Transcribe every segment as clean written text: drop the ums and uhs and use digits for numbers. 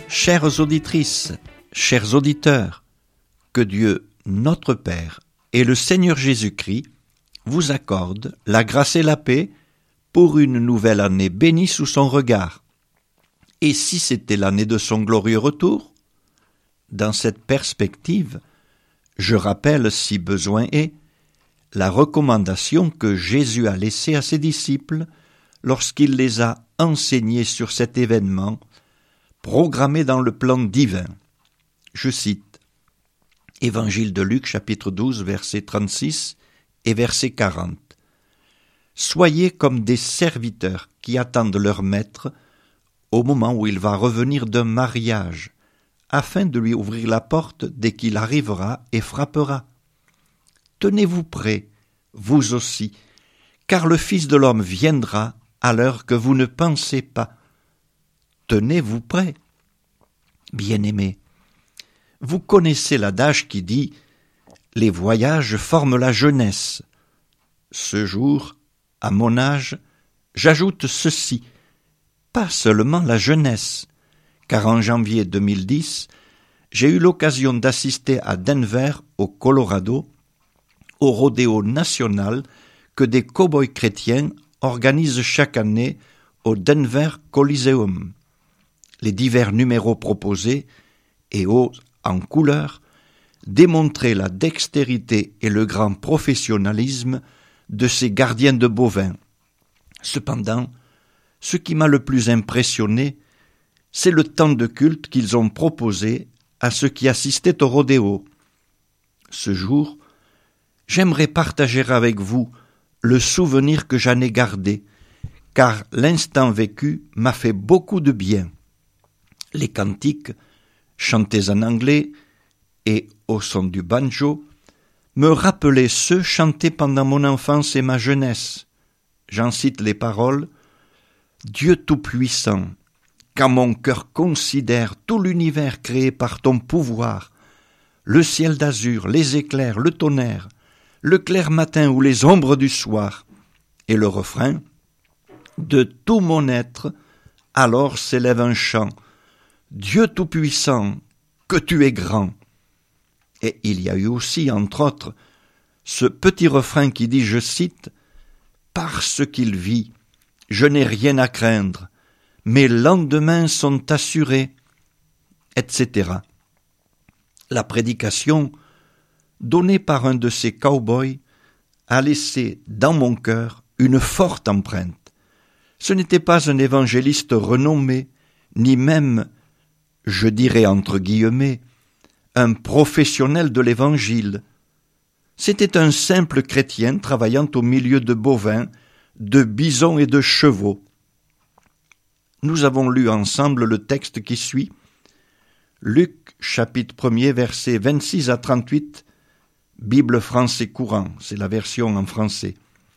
Chères auditrices, chers auditeurs, que Dieu, notre Père, et le Seigneur Jésus-Christ vous accordent la grâce et la paix pour une nouvelle année bénie sous son regard. Et si c'était l'année de son glorieux retour? Dans cette perspective, je rappelle, si besoin est, la recommandation que Jésus a laissée à ses disciples lorsqu'il les a enseignés sur cet événement programmé dans le plan divin. Je cite Évangile de Luc, chapitre 12, verset 36 et verset 40. « Soyez comme des serviteurs qui attendent leur maître au moment où il va revenir d'un mariage, afin de lui ouvrir la porte dès qu'il arrivera et frappera. Tenez-vous prêts, vous aussi, car le Fils de l'homme viendra à l'heure que vous ne pensez pas. Tenez-vous prêts. Bien-aimés, vous connaissez l'adage qui dit « Les voyages forment la jeunesse ». Ce jour, à mon âge, j'ajoute ceci, pas seulement la jeunesse, car en janvier 2010, j'ai eu l'occasion d'assister à Denver, au Colorado, au rodéo national que des cow-boys chrétiens organisent chaque année au Denver Coliseum. Les divers numéros proposés et hauts en couleur démontraient la dextérité et le grand professionnalisme de ces gardiens de bovins. Cependant, ce qui m'a le plus impressionné, c'est le temps de culte qu'ils ont proposé à ceux qui assistaient au rodéo. Ce jour, j'aimerais partager avec vous le souvenir que j'en ai gardé, car l'instant vécu m'a fait beaucoup de bien. Les cantiques, chantés en anglais et au son du banjo, me rappelaient ceux chantés pendant mon enfance et ma jeunesse. J'en cite les paroles. « Dieu Tout-Puissant, quand mon cœur considère tout l'univers créé par ton pouvoir, le ciel d'azur, les éclairs, le tonnerre, le clair matin ou les ombres du soir. » Et le refrain, « De tout mon être, alors s'élève un chant. Dieu Tout-Puissant, que tu es grand. » Et il y a eu aussi, entre autres, ce petit refrain qui dit, je cite, « Parce qu'il vit, je n'ai rien à craindre, mes lendemains sont assurés, etc. » La prédication, donnée par un de ces cow-boys, a laissé dans mon cœur une forte empreinte. Ce n'était pas un évangéliste renommé, ni même, je dirais entre guillemets, un professionnel de l'évangile. C'était un simple chrétien travaillant au milieu de bovins, de bisons et de chevaux. Nous avons lu ensemble le texte qui suit, Luc chapitre 1er versets 26 à 38, Bible français courant, c'est la version en français.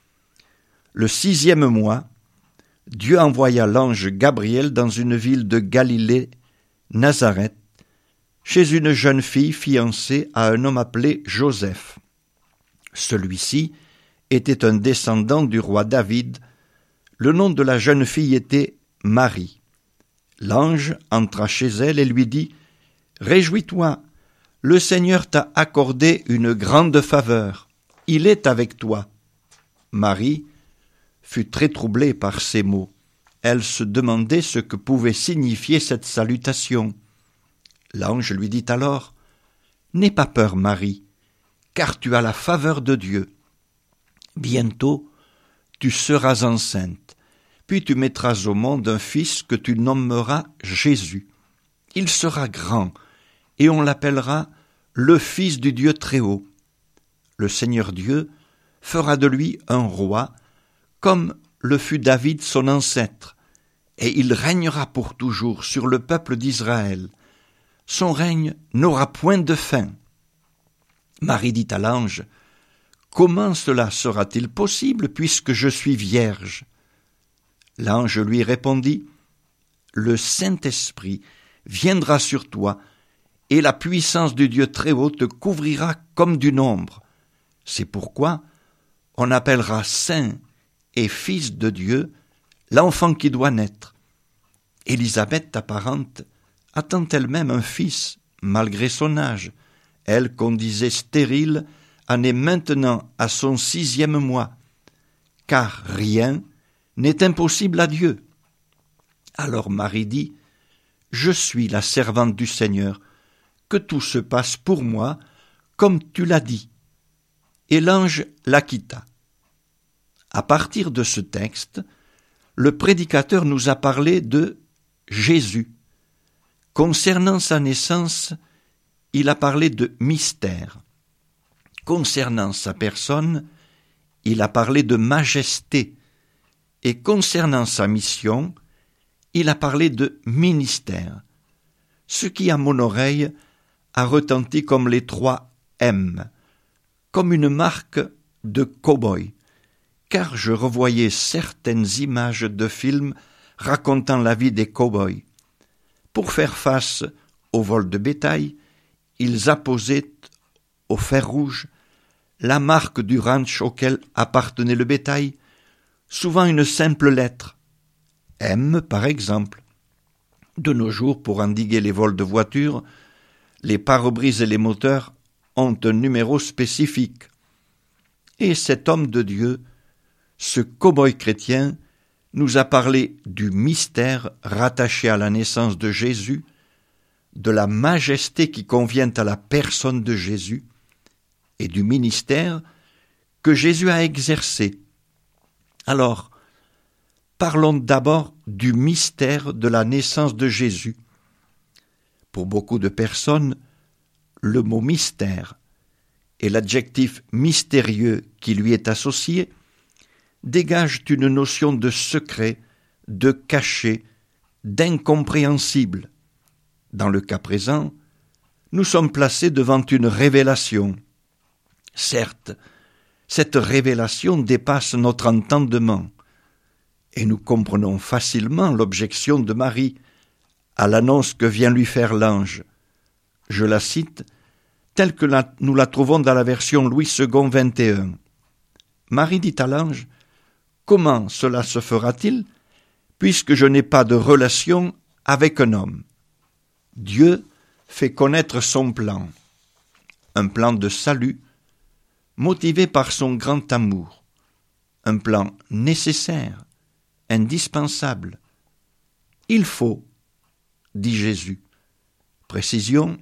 Le 6e mois, Dieu envoya l'ange Gabriel dans une ville de Galilée, Nazareth, chez une jeune fille fiancée à un homme appelé Joseph. Celui-ci était un descendant du roi David. Le nom de la jeune fille était Marie. L'ange entra chez elle et lui dit « Réjouis-toi, le Seigneur t'a accordé une grande faveur. Il est avec toi. » Marie fut très troublée par ces mots. Elle se demandait ce que pouvait signifier cette salutation. L'ange lui dit alors « N'aie pas peur, Marie, car tu as la faveur de Dieu. Bientôt, tu seras enceinte, puis tu mettras au monde un fils que tu nommeras Jésus. Il sera grand, et on l'appellera le Fils du Dieu Très-Haut. Le Seigneur Dieu fera de lui un roi, comme le fut David son ancêtre, et il régnera pour toujours sur le peuple d'Israël. Son règne n'aura point de fin. » Marie dit à l'ange, « Comment cela sera-t-il possible puisque je suis vierge ?» L'ange lui répondit, « Le Saint-Esprit viendra sur toi, et la puissance du Dieu Très-Haut te couvrira comme d'une ombre. C'est pourquoi on appellera Saint et Fils de Dieu l'enfant qui doit naître. Élisabeth, ta parente, attend elle-même un fils, malgré son âge, elle qu'on disait stérile, en est maintenant à son 6e mois, car rien n'est impossible à Dieu. » Alors Marie dit, « Je suis la servante du Seigneur, que tout se passe pour moi, comme tu l'as dit. » Et l'ange la quitta. À partir de ce texte, le prédicateur nous a parlé de Jésus. Concernant sa naissance, il a parlé de mystère. Concernant sa personne, il a parlé de majesté. Et concernant sa mission, il a parlé de ministère. Ce qui, à mon oreille, a retenti comme les 3 M, comme une marque de cow-boy, car je revoyais certaines images de films racontant la vie des cow-boys. Pour faire face au vol de bétail, ils apposaient au fer rouge la marque du ranch auquel appartenait le bétail, souvent une simple lettre, M par exemple. De nos jours, pour endiguer les vols de voitures, les pare-brises et les moteurs ont un numéro spécifique. Et cet homme de Dieu, ce cow-boy chrétien, nous a parlé du mystère rattaché à la naissance de Jésus, de la majesté qui convient à la personne de Jésus et du ministère que Jésus a exercé. Alors, parlons d'abord du mystère de la naissance de Jésus. Pour beaucoup de personnes, le mot mystère et l'adjectif mystérieux qui lui est associé dégagent une notion de secret, de caché, d'incompréhensible. Dans le cas présent, nous sommes placés devant une révélation. Certes, cette révélation dépasse notre entendement, et nous comprenons facilement l'objection de Marie à l'annonce que vient lui faire l'ange. Je la cite, telle que nous la trouvons dans la version Louis II 21. Marie dit à l'ange, « Comment cela se fera-t-il, puisque je n'ai pas de relation avec un homme ?» Dieu fait connaître son plan, un plan de salut, motivé par son grand amour, un plan nécessaire, indispensable. Il faut, dit Jésus. Précision,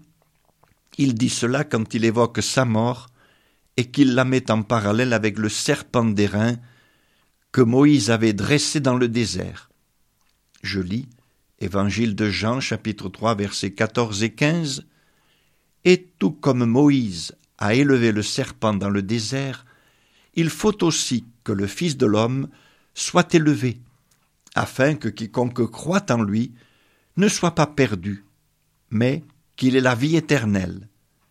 il dit cela quand il évoque sa mort et qu'il la met en parallèle avec le serpent d'airain que Moïse avait dressé dans le désert. Je lis Évangile de Jean, chapitre 3, versets 14 et 15. « Et tout comme Moïse a élevé le serpent dans le désert, il faut aussi que le Fils de l'homme soit élevé, afin que quiconque croit en lui ne soit pas perdu, mais qu'il ait la vie éternelle. »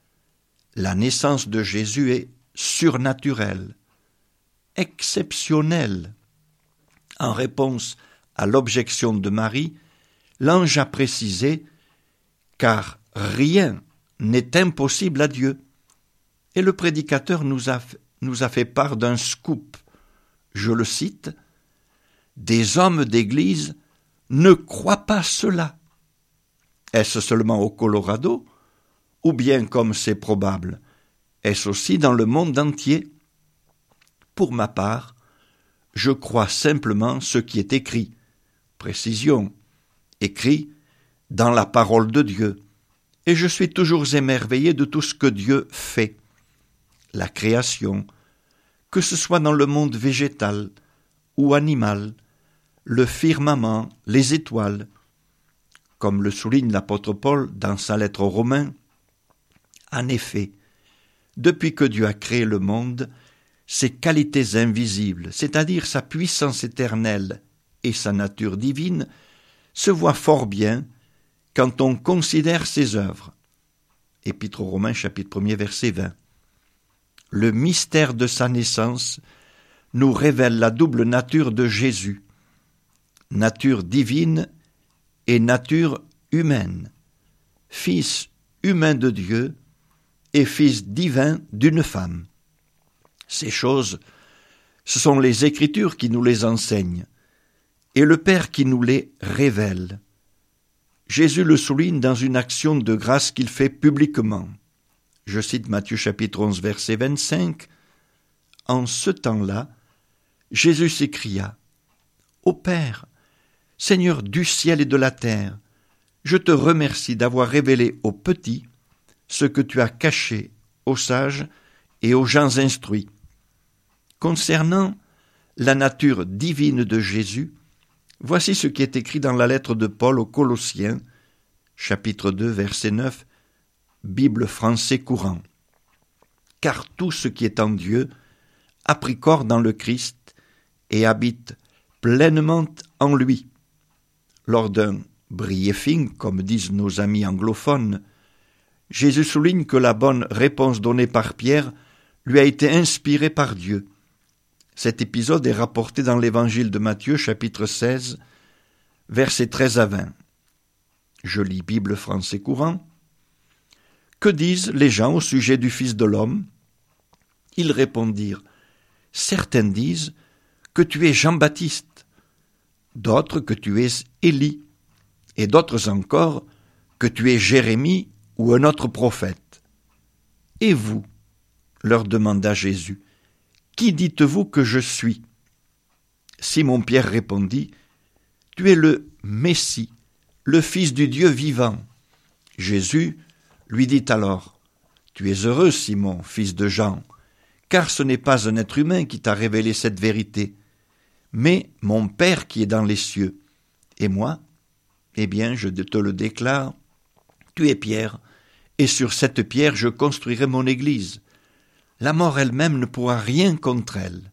La naissance de Jésus est surnaturelle, exceptionnelle. En réponse à l'objection de Marie, l'ange a précisé « car rien n'est impossible à Dieu ». Et le prédicateur nous a fait part d'un scoop. Je le cite, « Des hommes d'Église ne croient pas cela. » Est-ce seulement au Colorado? Ou bien, comme c'est probable, est-ce aussi dans le monde entier? Pour ma part, je crois simplement ce qui est écrit. Précision, écrit dans la parole de Dieu. Et je suis toujours émerveillé de tout ce que Dieu fait. La création, que ce soit dans le monde végétal ou animal, le firmament, les étoiles. Comme le souligne l'apôtre Paul dans sa lettre aux Romains, en effet, depuis que Dieu a créé le monde, ses qualités invisibles, c'est-à-dire sa puissance éternelle et sa nature divine, se voient fort bien quand on considère ses œuvres. Épître aux Romains, chapitre 1er, verset 20. Le mystère de sa naissance nous révèle la double nature de Jésus, nature divine et nature humaine, fils humain de Dieu et fils divin d'une femme. Ces choses, ce sont les Écritures qui nous les enseignent et le Père qui nous les révèle. Jésus le souligne dans une action de grâce qu'il fait publiquement. Je cite Matthieu chapitre 11, verset 25. « En ce temps-là, Jésus s'écria, « Ô Père, Seigneur du ciel et de la terre, je te remercie d'avoir révélé aux petits ce que tu as caché aux sages et aux gens instruits. » Concernant la nature divine de Jésus, voici ce qui est écrit dans la lettre de Paul aux Colossiens, chapitre 2, verset 9, Bible français courant. « Car tout ce qui est en Dieu a pris corps dans le Christ et habite pleinement en lui. » Lors d'un briefing, comme disent nos amis anglophones, Jésus souligne que la bonne réponse donnée par Pierre lui a été inspirée par Dieu. Cet épisode est rapporté dans l'évangile de Matthieu, chapitre 16, versets 13 à 20. Je lis Bible français courant. « Que disent les gens au sujet du Fils de l'homme ? » Ils répondirent, « Certains disent que tu es Jean-Baptiste, d'autres que tu es Élie, et d'autres encore que tu es Jérémie ou un autre prophète. Et vous, leur demanda Jésus, qui dites-vous que je suis ? Simon-Pierre répondit, tu es le Messie, le Fils du Dieu vivant. Jésus lui dit alors, tu es heureux, Simon, fils de Jean, car ce n'est pas un être humain qui t'a révélé cette vérité, mais mon Père qui est dans les cieux. Et moi, eh bien, je te le déclare, tu es Pierre, et sur cette pierre je construirai mon église. La mort elle-même ne pourra rien contre elle.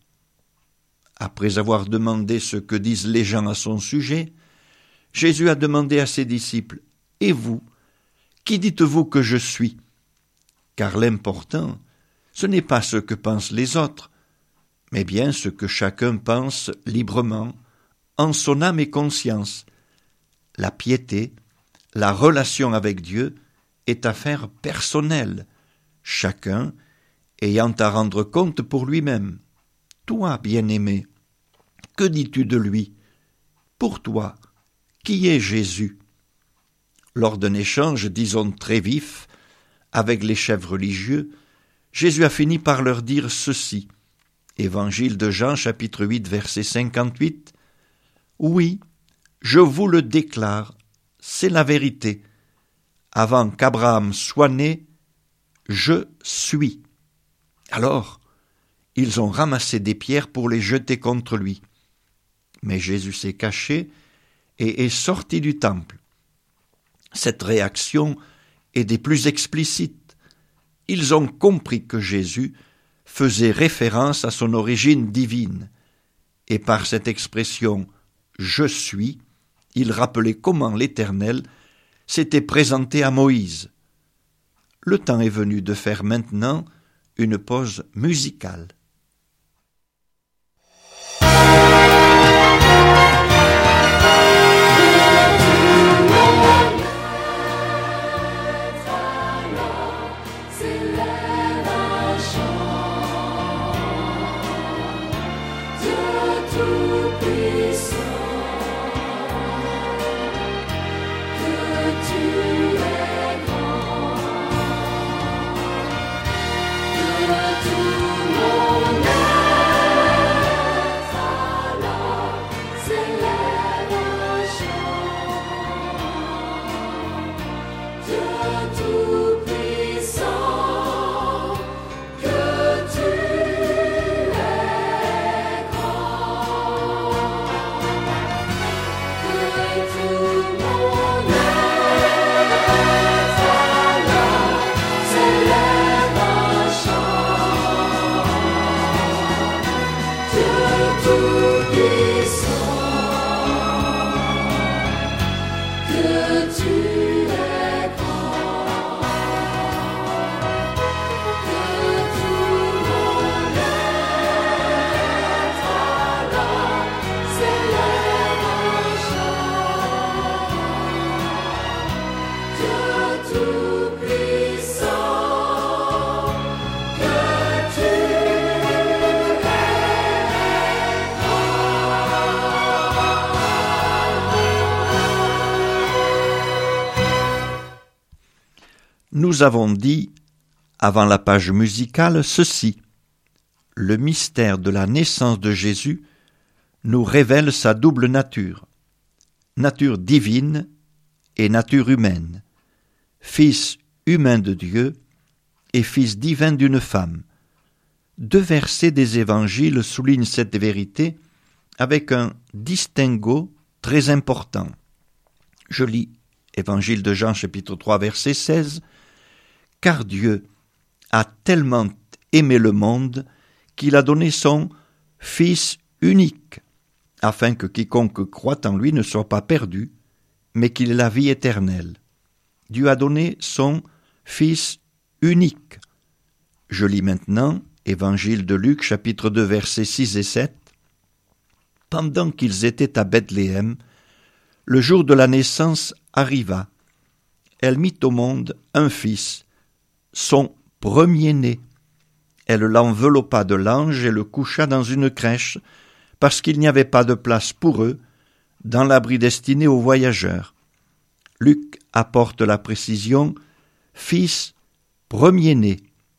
Après avoir demandé ce que disent les gens à son sujet, Jésus a demandé à ses disciples, « Et vous, qui dites-vous que je suis ?» Car l'important, ce n'est pas ce que pensent les autres, mais bien ce que chacun pense librement, en son âme et conscience. La piété, la relation avec Dieu, est affaire personnelle, chacun ayant à rendre compte pour lui-même. Toi, bien-aimé, que dis-tu de lui ? Pour toi, qui est Jésus ? Lors d'un échange, disons très vif, avec les chefs religieux, Jésus a fini par leur dire ceci. Évangile de Jean, chapitre 8, verset 58. « Oui, je vous le déclare, c'est la vérité. Avant qu'Abraham soit né, je suis. » Alors, ils ont ramassé des pierres pour les jeter contre lui. Mais Jésus s'est caché et est sorti du temple. Cette réaction est des plus explicites. Ils ont compris que Jésus faisait référence à son origine divine. Et par cette expression « je suis », il rappelait comment l'Éternel s'était présenté à Moïse. Le temps est venu de faire maintenant une pause musicale. Tout Nous avons dit, avant la page musicale, ceci. Le mystère de la naissance de Jésus nous révèle sa double nature, nature divine et nature humaine, fils humain de Dieu et fils divin d'une femme. 2 versets des évangiles soulignent cette vérité avec un distinguo très important. Je lis Évangile de Jean chapitre 3 verset 16. « Car Dieu a tellement aimé le monde qu'il a donné son Fils unique, afin que quiconque croit en lui ne soit pas perdu, mais qu'il ait la vie éternelle. Dieu a donné son Fils unique. » Je lis maintenant Évangile de Luc, chapitre 2, versets 6 et 7. « Pendant qu'ils étaient à Bethléem, le jour de la naissance arriva. Elle mit au monde un fils, son premier-né. Elle l'enveloppa de langes et le coucha dans une crèche, parce qu'il n'y avait pas de place pour eux dans l'abri destiné aux voyageurs. » Luc apporte la précision « fils premier-né ».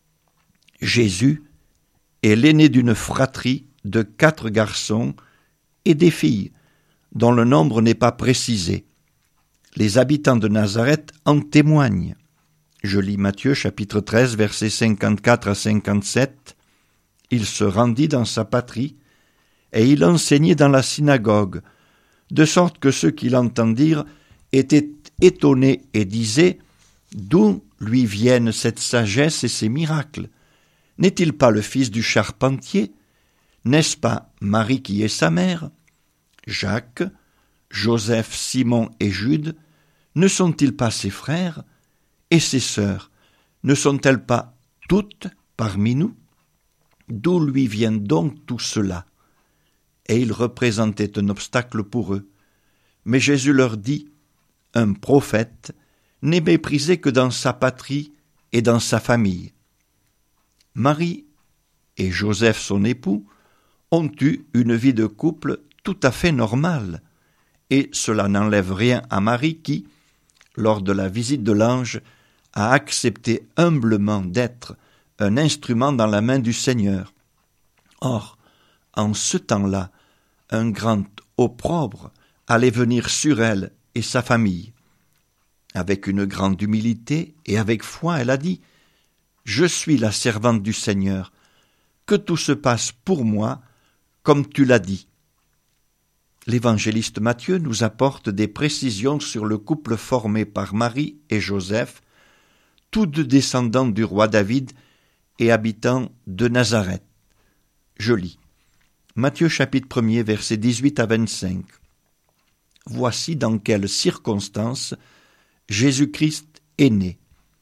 Jésus est l'aîné d'une fratrie de 4 garçons et des filles, dont le nombre n'est pas précisé. Les habitants de Nazareth en témoignent. Je lis Matthieu chapitre 13, versets 54 à 57. « Il se rendit dans sa patrie, et il enseignait dans la synagogue, de sorte que ceux qui l'entendirent étaient étonnés et disaient « D'où lui viennent cette sagesse et ces miracles? N'est-il pas le fils du charpentier? N'est-ce pas Marie qui est sa mère? Jacques, Joseph, Simon et Jude, ne sont-ils pas ses frères? Et ses sœurs, ne sont-elles pas toutes parmi nous? D'où lui vient donc tout cela? » Et il représentait un obstacle pour eux. Mais Jésus leur dit, « Un prophète n'est méprisé que dans sa patrie et dans sa famille. » Marie et Joseph, son époux, ont eu une vie de couple tout à fait normale, et cela n'enlève rien à Marie qui, lors de la visite de l'ange, a accepté humblement d'être un instrument dans la main du Seigneur. Or, en ce temps-là, un grand opprobre allait venir sur elle et sa famille. Avec une grande humilité et avec foi, elle a dit « Je suis la servante du Seigneur, que tout se passe pour moi comme tu l'as dit. » L'évangéliste Matthieu nous apporte des précisions sur le couple formé par Marie et Joseph, tous 2 descendants du roi David et habitants de Nazareth. Je lis Matthieu chapitre 1er, versets 18 à 25. « Voici dans quelles circonstances Jésus-Christ est né.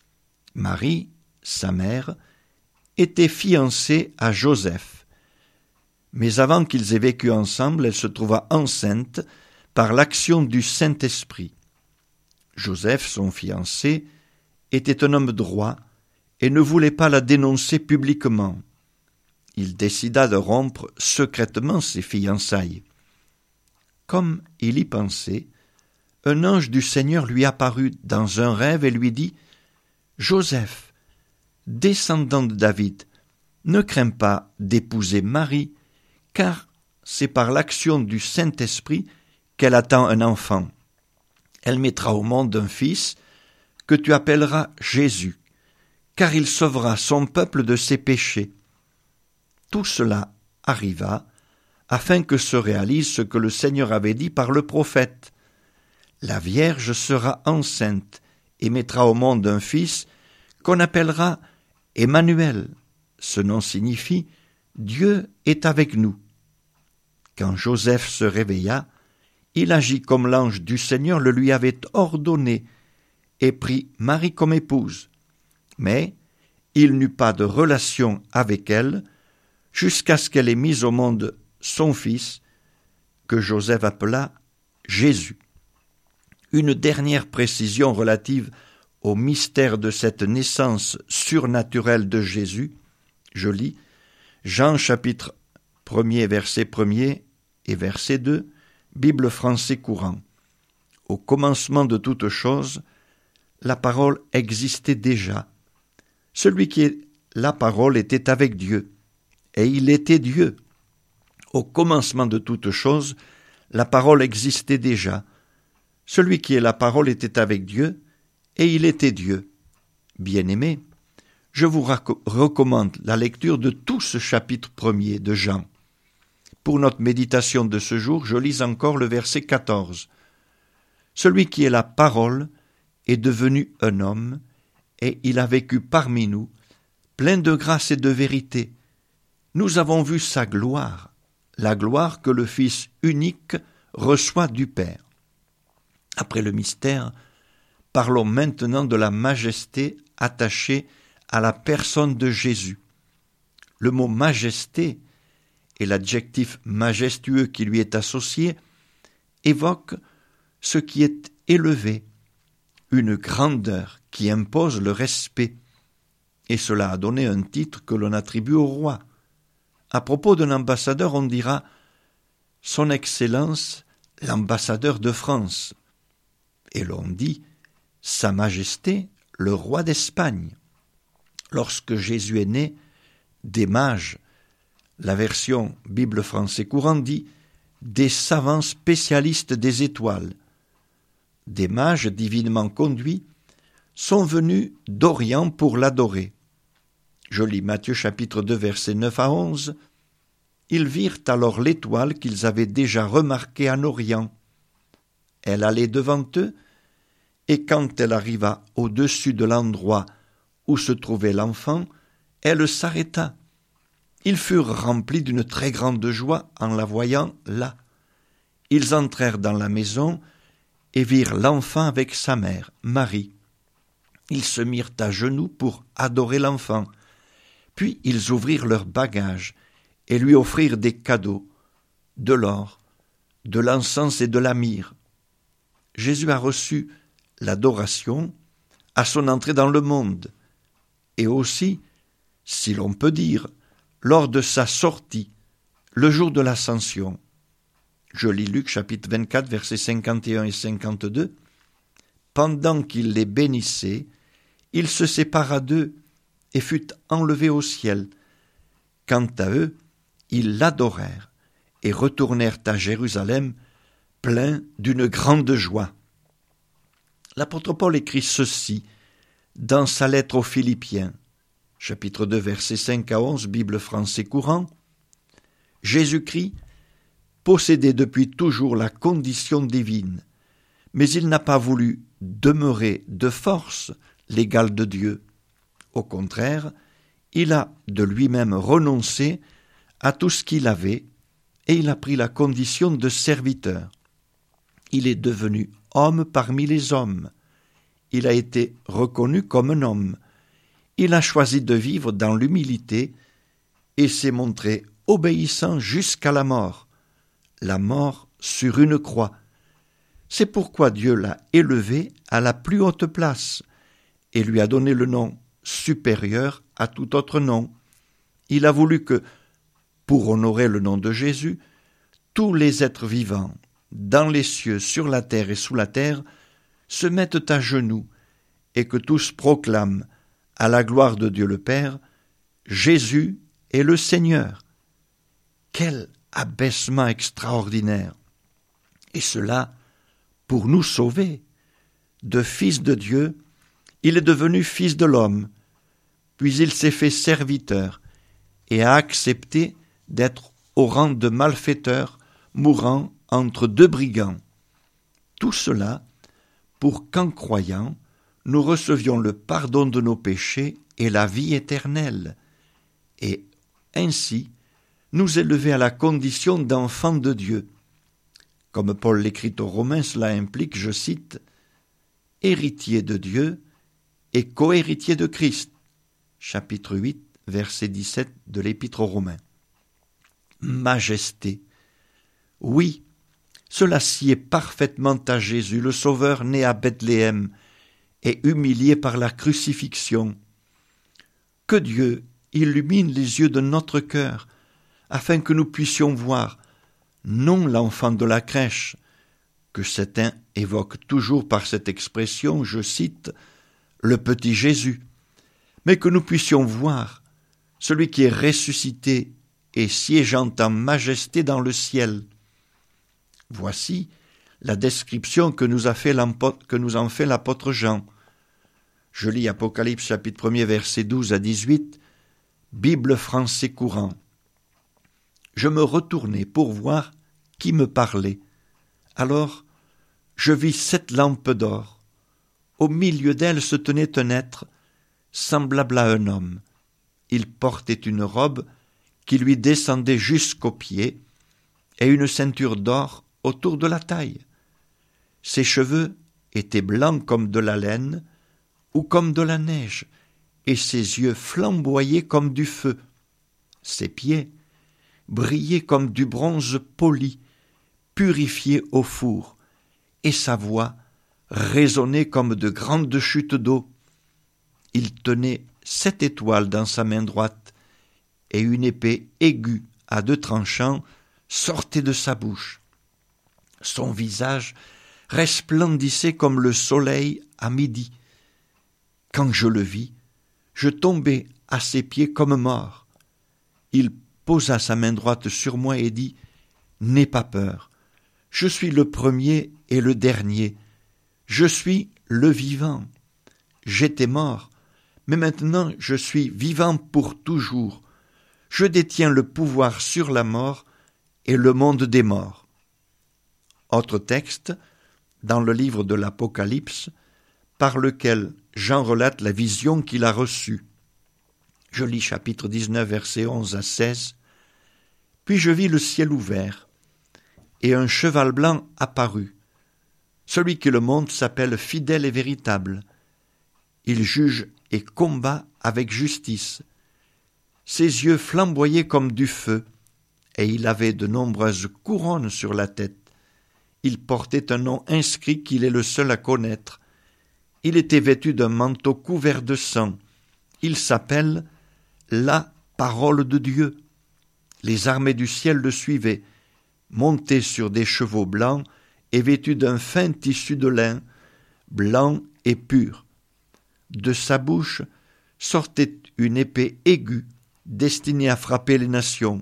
Marie, sa mère, était fiancée à Joseph. Mais avant qu'ils aient vécu ensemble, elle se trouva enceinte par l'action du Saint-Esprit. Joseph, son fiancé, était un homme droit et ne voulait pas la dénoncer publiquement. Il décida de rompre secrètement ses fiançailles. Comme il y pensait, un ange du Seigneur lui apparut dans un rêve et lui dit « Joseph, descendant de David, ne crains pas d'épouser Marie, car c'est par l'action du Saint-Esprit qu'elle attend un enfant. Elle mettra au monde un fils que tu appelleras Jésus, car il sauvera son peuple de ses péchés. » Tout cela arriva afin que se réalise ce que le Seigneur avait dit par le prophète. « La Vierge sera enceinte et mettra au monde un fils qu'on appellera Emmanuel. » Ce nom signifie « Dieu est avec nous. » Quand Joseph se réveilla, il agit comme l'ange du Seigneur le lui avait ordonné et prit Marie comme épouse. Mais il n'eut pas de relation avec elle jusqu'à ce qu'elle ait mis au monde son fils, que Joseph appela Jésus. Une dernière précision relative au mystère de cette naissance surnaturelle de Jésus, je lis Jean chapitre 1er, verset 1er et verset 2, Bible français courant. Au commencement de toutes choses, la parole existait déjà. Celui qui est la parole était avec Dieu, et il était Dieu. Au commencement de toutes choses, la parole existait déjà. Celui qui est la parole était avec Dieu, et il était Dieu. Bien-aimés, je vous recommande la lecture de tout ce chapitre 1er de Jean. Pour notre méditation de ce jour, je lis encore le verset 14. Celui qui est la parole est devenu un homme, et il a vécu parmi nous, plein de grâce et de vérité. Nous avons vu sa gloire, la gloire que le Fils unique reçoit du Père. Après le mystère, parlons maintenant de la majesté attachée à la personne de Jésus. Le mot majesté et l'adjectif majestueux qui lui est associé évoquent ce qui est élevé, une grandeur qui impose le respect, et cela a donné un titre que l'on attribue au roi. À propos d'un ambassadeur, on dira « Son Excellence, l'ambassadeur de France », et l'on dit « Sa Majesté, le roi d'Espagne ». Lorsque Jésus est né, des mages, la version Bible français courant dit « des savants spécialistes des étoiles ». Des mages divinement conduits sont venus d'Orient pour l'adorer. Je lis Matthieu chapitre 2 versets 9 à 11. Ils virent alors l'étoile qu'ils avaient déjà remarquée en Orient. Elle allait devant eux, et quand elle arriva au-dessus de l'endroit où se trouvait l'enfant, elle s'arrêta. Ils furent remplis d'une très grande joie en la voyant là. Ils entrèrent dans la maison et virent l'enfant avec sa mère, Marie. Ils se mirent à genoux pour adorer l'enfant. Puis ils ouvrirent leurs bagages et lui offrirent des cadeaux, de l'or, de l'encens et de la myrrhe. Jésus a reçu l'adoration à son entrée dans le monde, et aussi, si l'on peut dire, lors de sa sortie, le jour de l'Ascension. Je lis Luc chapitre 24, versets 51 et 52. Pendant qu'il les bénissait, il se sépara d'eux et fut enlevé au ciel. Quant à eux, ils l'adorèrent et retournèrent à Jérusalem pleins d'une grande joie. L'apôtre Paul écrit ceci dans sa lettre aux Philippiens, chapitre 2, versets 5 à 11, Bible français courant. Jésus-Christ possédait depuis toujours la condition divine, mais il n'a pas voulu demeurer de force l'égal de Dieu. Au contraire, il a de lui-même renoncé à tout ce qu'il avait, et il a pris la condition de serviteur. Il est devenu homme parmi les hommes. Il a été reconnu comme un homme. Il a choisi de vivre dans l'humilité et s'est montré obéissant jusqu'à la mort sur une croix. C'est pourquoi Dieu l'a élevé à la plus haute place et lui a donné le nom supérieur à tout autre nom. Il a voulu que, pour honorer le nom de Jésus, tous les êtres vivants, dans les cieux, sur la terre et sous la terre, se mettent à genoux et que tous proclament, à la gloire de Dieu le Père, Jésus est le Seigneur. Quel abaissement extraordinaire! Et cela pour nous sauver. De fils de Dieu, il est devenu fils de l'homme, puis il s'est fait serviteur et a accepté d'être au rang de malfaiteur, mourant entre deux brigands. Tout cela pour qu'en croyant, nous recevions le pardon de nos péchés et la vie éternelle, et ainsi nous élever à la condition d'enfants de Dieu. Comme Paul l'écrit aux Romains, cela implique, je cite, « héritier de Dieu et cohéritier de Christ », chapitre 8, verset 17 de l'Épître aux Romains. Majesté. Oui, cela sied parfaitement à Jésus, le Sauveur né à Bethléem et humilié par la crucifixion. Que Dieu illumine les yeux de notre cœur, afin que nous puissions voir, non l'enfant de la crèche, que certains évoquent toujours par cette expression, je cite, le petit Jésus, mais que nous puissions voir celui qui est ressuscité et siégeant en majesté dans le ciel. Voici la description que nous en fait l'apôtre Jean. Je lis Apocalypse chapitre 1er versets 12 à 18, Bible français courant. Je me retournai pour voir qui me parlait. Alors, je vis 7 lampes d'or. Au milieu d'elles se tenait un être semblable à un homme. Il portait une robe qui lui descendait jusqu'aux pieds et une ceinture d'or autour de la taille. Ses cheveux étaient blancs comme de la laine ou comme de la neige, et ses yeux flamboyaient comme du feu. Ses pieds brillaient comme du bronze poli, purifié au four, et sa voix résonnait comme de grandes chutes d'eau. Il tenait 7 étoiles dans sa main droite, et une épée aiguë à 2 tranchants sortait de sa bouche. Son visage resplendissait comme le soleil à midi. Quand je le vis, je tombai à ses pieds comme mort. Il posa sa main droite sur moi et dit « N'aie pas peur, je suis le premier et le dernier, je suis le vivant. J'étais mort, mais maintenant je suis vivant pour toujours. Je détiens le pouvoir sur la mort et le monde des morts. » Autre texte, dans le livre de l'Apocalypse, par lequel Jean relate la vision qu'il a reçue. Je lis chapitre 19, versets 11 à 16. « Puis je vis le ciel ouvert, et un cheval blanc apparut. Celui qui le monte s'appelle fidèle et véritable. Il juge et combat avec justice. Ses yeux flamboyaient comme du feu, et il avait de nombreuses couronnes sur la tête. Il portait un nom inscrit qu'il est le seul à connaître. Il était vêtu d'un manteau couvert de sang. Il s'appelle la parole de Dieu. Les armées du ciel le suivaient, montés sur des chevaux blancs et vêtus d'un fin tissu de lin, blanc et pur. De sa bouche sortait une épée aiguë destinée à frapper les nations.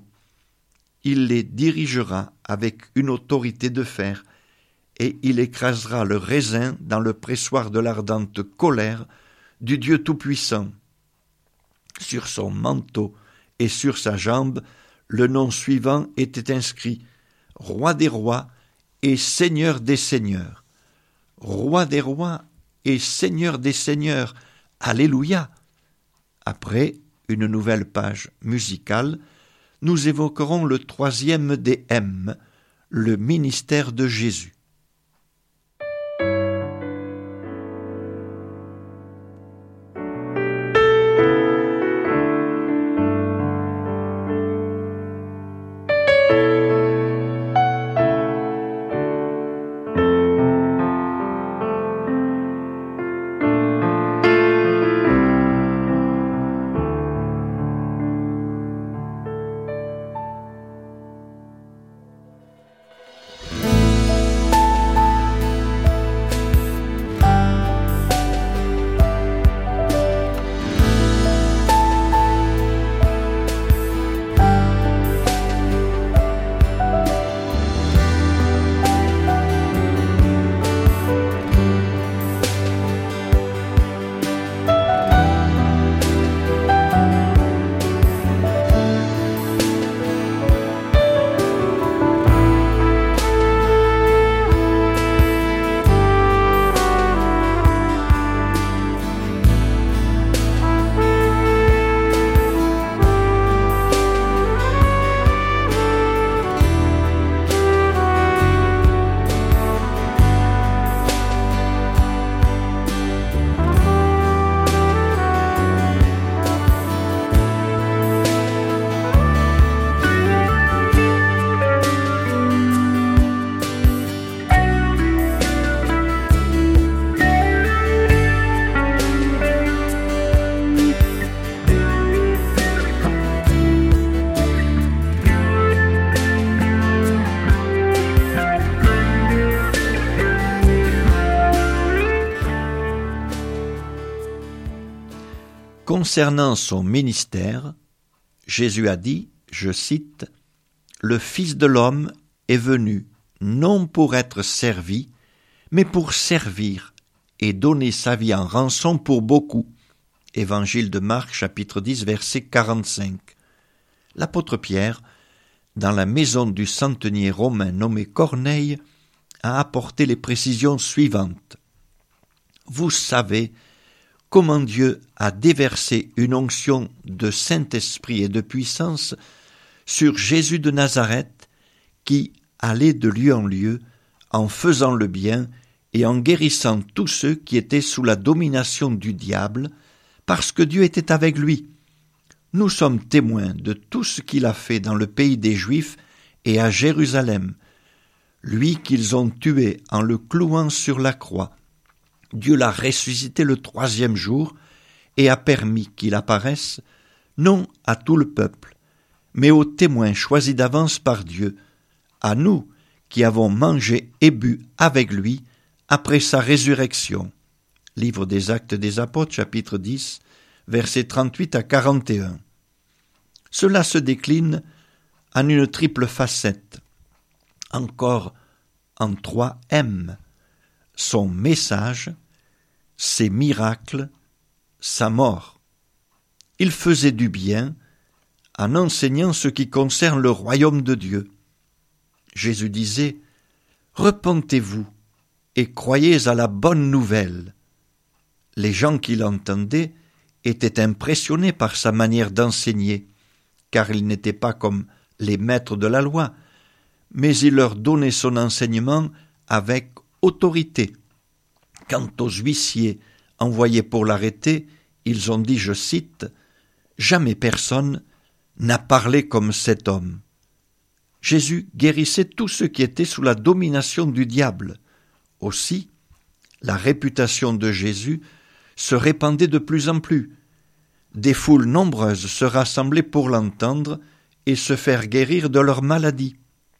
Il les dirigera avec une autorité de fer, et il écrasera le raisin dans le pressoir de l'ardente colère du Dieu Tout-Puissant. Sur son manteau et sur sa jambe, le nom suivant était inscrit « Roi des rois et Seigneur des seigneurs ». Roi des rois et Seigneur des seigneurs, Alléluia. Après une nouvelle page musicale, nous évoquerons le 3e des hymnes, le ministère de Jésus. Concernant son ministère, Jésus a dit, je cite, « Le Fils de l'homme est venu non pour être servi, mais pour servir et donner sa vie en rançon pour beaucoup. » Évangile de Marc, chapitre 10, verset 45. L'apôtre Pierre, dans la maison du centenier romain nommé Corneille, a apporté les précisions suivantes. Vous savez comment Dieu a déversé une onction de Saint-Esprit et de puissance sur Jésus de Nazareth, qui allait de lieu en lieu, en faisant le bien et en guérissant tous ceux qui étaient sous la domination du diable, parce que Dieu était avec lui. Nous sommes témoins de tout ce qu'il a fait dans le pays des Juifs et à Jérusalem, lui qu'ils ont tué en le clouant sur la croix. Dieu l'a ressuscité le 3e jour et a permis qu'il apparaisse, non à tout le peuple, mais aux témoins choisis d'avance par Dieu, à nous qui avons mangé et bu avec lui après sa résurrection. Livre des Actes des Apôtres, chapitre 10, versets 38 à 41. Cela se décline en une triple facette, encore en 3 M. Son message, ses miracles, sa mort. Il faisait du bien en enseignant ce qui concerne le royaume de Dieu. Jésus disait « Repentez-vous et croyez à la bonne nouvelle ». Les gens qui l'entendaient étaient impressionnés par sa manière d'enseigner, car il n'était pas comme les maîtres de la loi, mais il leur donnait son enseignement avec autorité. Quant aux huissiers envoyés pour l'arrêter, ils ont dit, je cite, « Jamais personne n'a parlé comme cet homme ». Jésus guérissait tous ceux qui étaient sous la domination du diable. Aussi, la réputation de Jésus se répandait de plus en plus. Des foules nombreuses se rassemblaient pour l'entendre et se faire guérir de leur maladie,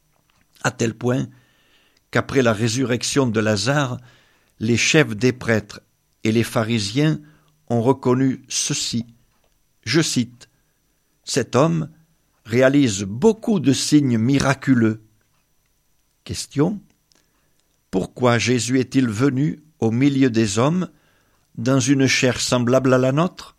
à tel point qu'après la résurrection de Lazare, les chefs des prêtres et les pharisiens ont reconnu ceci. Je cite, « Cet homme réalise beaucoup de signes miraculeux. » Question. Pourquoi Jésus est-il venu au milieu des hommes dans une chair semblable à la nôtre?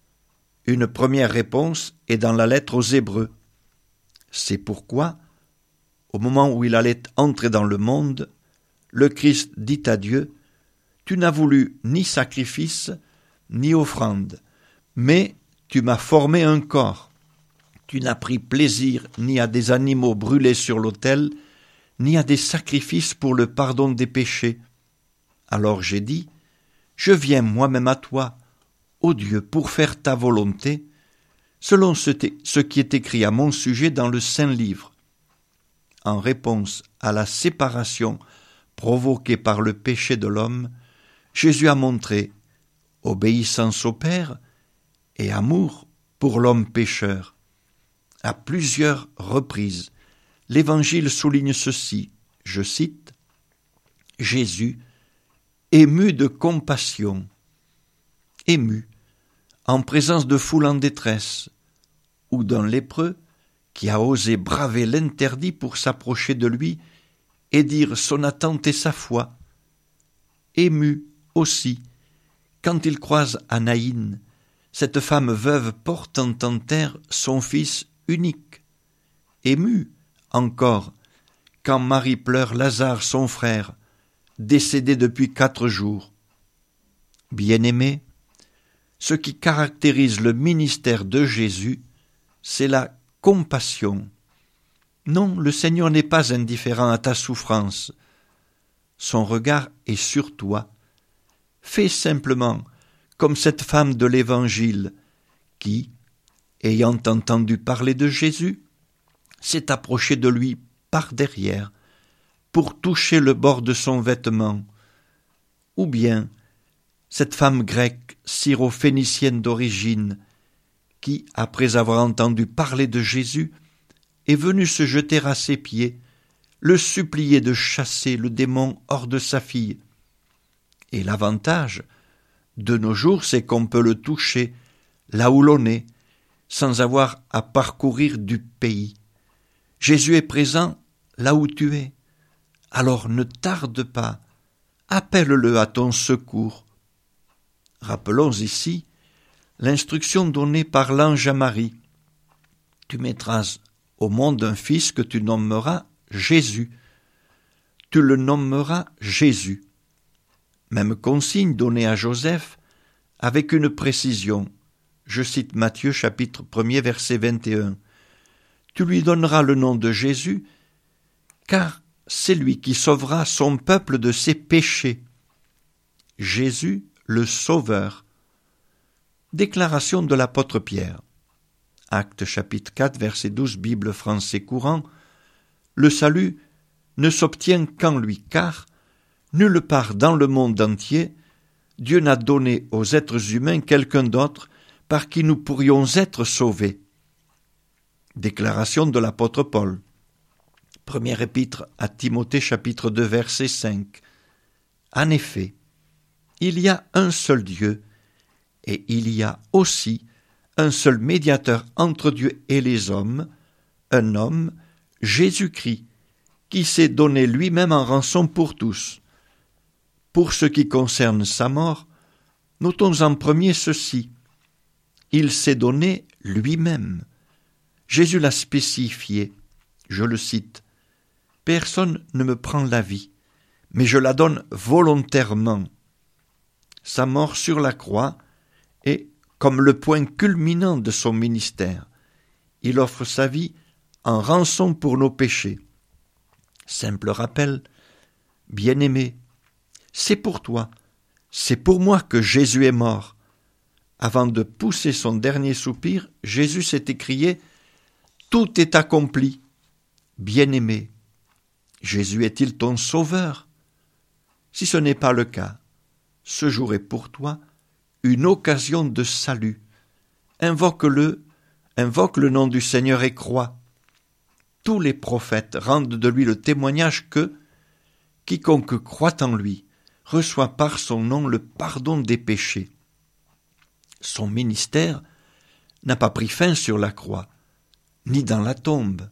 Une première réponse est dans la lettre aux Hébreux. C'est pourquoi, au moment où il allait entrer dans le monde, le Christ dit à Dieu, « Tu n'as voulu ni sacrifice, ni offrande, mais tu m'as formé un corps. Tu n'as pris plaisir ni à des animaux brûlés sur l'autel, ni à des sacrifices pour le pardon des péchés. Alors j'ai dit, je viens moi-même à toi, ô Dieu, pour faire ta volonté, selon ce qui est écrit à mon sujet dans le Saint Livre. » En réponse à la séparation provoquée par le péché de l'homme, Jésus a montré obéissance au Père et amour pour l'homme pécheur. À plusieurs reprises, l'Évangile souligne ceci, je cite, « Jésus, ému de compassion, ému, en présence de foules en détresse, ou d'un lépreux qui a osé braver l'interdit pour s'approcher de lui et dire son attente et sa foi, ému aussi quand il croise Anaïn, cette femme veuve portant en terre son fils unique, ému encore quand Marie pleure Lazare son frère, décédé depuis 4 jours. Bien-aimés, ce qui caractérise le ministère de Jésus, c'est la compassion. Non, le Seigneur n'est pas indifférent à ta souffrance. Son regard est sur toi. Fais simplement comme cette femme de l'Évangile qui, ayant entendu parler de Jésus, s'est approchée de lui par derrière pour toucher le bord de son vêtement, ou bien cette femme grecque syro-phénicienne d'origine qui, après avoir entendu parler de Jésus, est venue se jeter à ses pieds, le supplier de chasser le démon hors de sa fille. Et l'avantage, de nos jours, c'est qu'on peut le toucher là où l'on est, sans avoir à parcourir du pays. Jésus est présent là où tu es. Alors ne tarde pas, appelle-le à ton secours. Rappelons ici l'instruction donnée par l'ange à Marie. Tu mettras au monde un fils que tu nommeras Jésus. Tu le nommeras Jésus. Même consigne donnée à Joseph avec une précision. Je cite Matthieu chapitre 1er verset 21. Tu lui donneras le nom de Jésus, car c'est lui qui sauvera son peuple de ses péchés. Jésus le Sauveur. Déclaration de l'apôtre Pierre. Actes chapitre 4 verset 12 Bible français courant. Le salut ne s'obtient qu'en lui, car nulle part dans le monde entier, Dieu n'a donné aux êtres humains quelqu'un d'autre par qui nous pourrions être sauvés. Déclaration de l'apôtre Paul. Première épître à Timothée chapitre 2 verset 5. En effet, il y a un seul Dieu, et il y a aussi un seul médiateur entre Dieu et les hommes, un homme, Jésus-Christ, qui s'est donné lui-même en rançon pour tous. Pour ce qui concerne sa mort, notons en premier ceci. Il s'est donné lui-même. Jésus l'a spécifié, je le cite. « Personne ne me prend la vie, mais je la donne volontairement. » Sa mort sur la croix est comme le point culminant de son ministère. Il offre sa vie en rançon pour nos péchés. Simple rappel, bien-aimé, c'est pour toi, c'est pour moi que Jésus est mort. Avant de pousser son dernier soupir, Jésus s'est écrié « Tout est accompli ». Bien-aimé, Jésus est-il ton sauveur? Si ce n'est pas le cas, ce jour est pour toi une occasion de salut. Invoque le nom du Seigneur et crois. Tous les prophètes rendent de lui le témoignage que quiconque croit en lui reçoit par son nom le pardon des péchés. Son ministère n'a pas pris fin sur la croix, ni dans la tombe.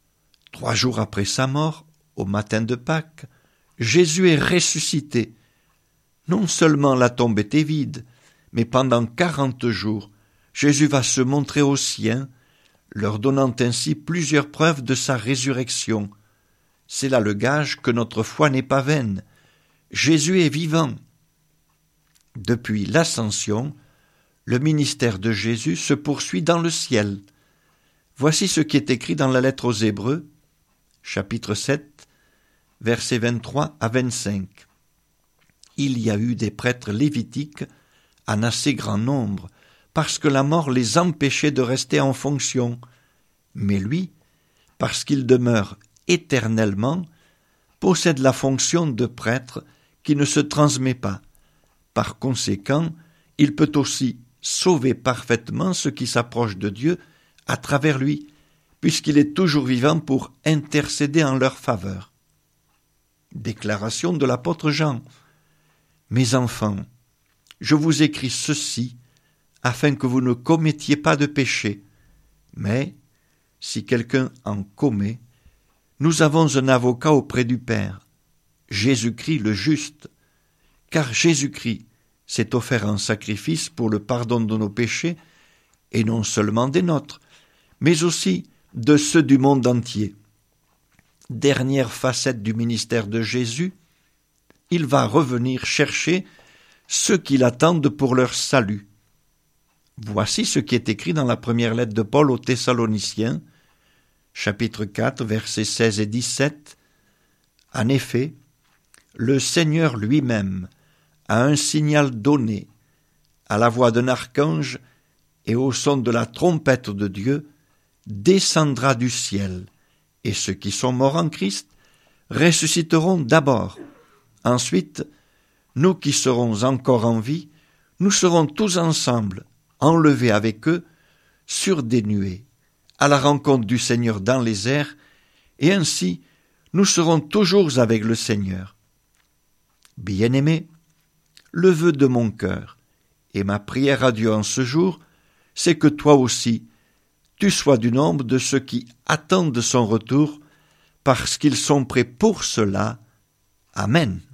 3 jours après sa mort, au matin de Pâques, Jésus est ressuscité. Non seulement la tombe était vide, mais pendant 40 jours, Jésus va se montrer aux siens, leur donnant ainsi plusieurs preuves de sa résurrection. C'est là le gage que notre foi n'est pas vaine. Jésus est vivant. Depuis l'ascension, le ministère de Jésus se poursuit dans le ciel. Voici ce qui est écrit dans la lettre aux Hébreux, chapitre 7, versets 23 à 25. Il y a eu des prêtres lévitiques en assez grand nombre, parce que la mort les empêchait de rester en fonction. Mais lui, parce qu'il demeure éternellement, possède la fonction de prêtre qui ne se transmet pas. Par conséquent, il peut aussi sauver parfaitement ceux qui s'approchent de Dieu à travers lui, puisqu'il est toujours vivant pour intercéder en leur faveur. Déclaration de l'apôtre Jean. Mes enfants, je vous écris ceci afin que vous ne commettiez pas de péché. Mais, si quelqu'un en commet, nous avons un avocat auprès du Père, Jésus-Christ le juste, car Jésus-Christ s'est offert en sacrifice pour le pardon de nos péchés, et non seulement des nôtres, mais aussi de ceux du monde entier. Dernière facette du ministère de Jésus, il va revenir chercher ceux qui l'attendent pour leur salut. Voici ce qui est écrit dans la première lettre de Paul aux Thessaloniciens, chapitre 4, versets 16 et 17. En effet, le Seigneur lui-même a un signal donné, à la voix d'un archange et au son de la trompette de Dieu, descendra du ciel, et ceux qui sont morts en Christ ressusciteront d'abord. Ensuite, nous qui serons encore en vie, nous serons tous ensemble, enlevés avec eux, sur des nuées, à la rencontre du Seigneur dans les airs, et ainsi nous serons toujours avec le Seigneur. Bien-aimés, le vœu de mon cœur et ma prière à Dieu en ce jour, c'est que toi aussi, tu sois du nombre de ceux qui attendent son retour, parce qu'ils sont prêts pour cela. Amen.